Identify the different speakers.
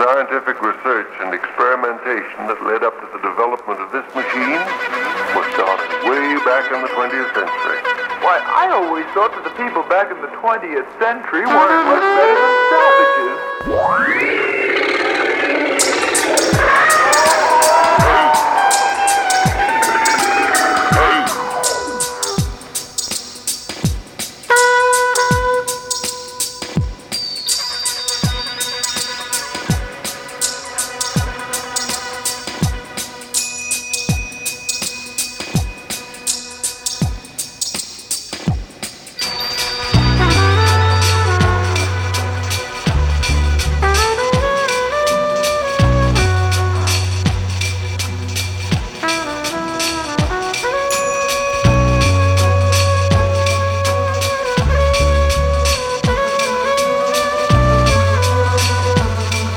Speaker 1: scientific research and experimentation that led up to the development of this machine was started way back in the 20th century.
Speaker 2: Why, I always thought that the people back in the 20th century weren't much better than savages.